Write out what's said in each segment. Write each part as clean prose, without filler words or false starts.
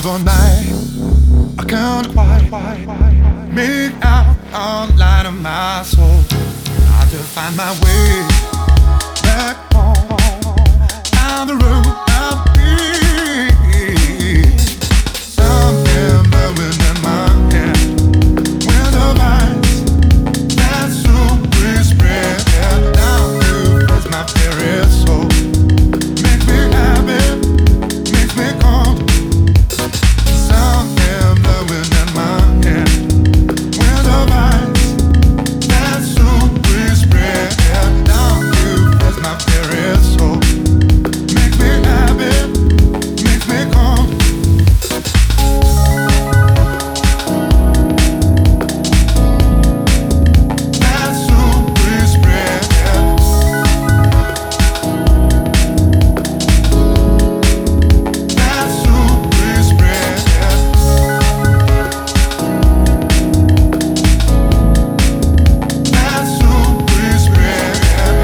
the night, I can't quite make out the light of my soul. I to find my way back home, down the road of peace. Something blowing in my head, where the vines that so spread down to touch my very soul. Makes me happy, makes me calm. Something blowing in my head, where the vines that so spread down to touch my very soul. Makes me happy, makes me calm. That so spread. That so spread. That so spread.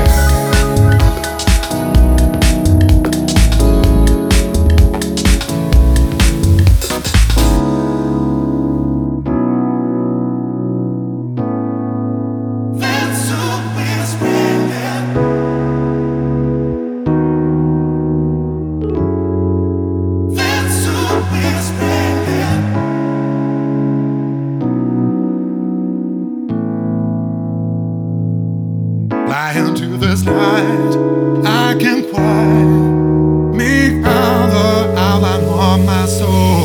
That's so spread. That's so spread. Fly into this light, I can quite make out the outline of my soul.